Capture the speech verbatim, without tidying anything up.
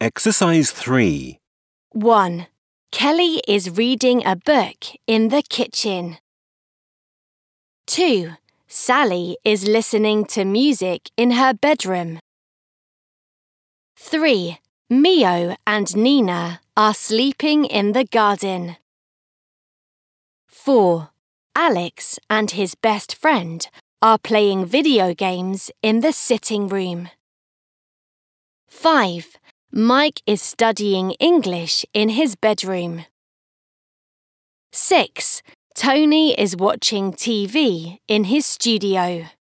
Exercise three. one. Kelly is reading a book in the kitchen. two. Sally is listening to music in her bedroom. three. Mio and Nina are sleeping in the garden. four. Alex and his best friend are playing video games in the sitting room. five. Mike is studying English in his bedroom. six. Tony is watching T V in his studio.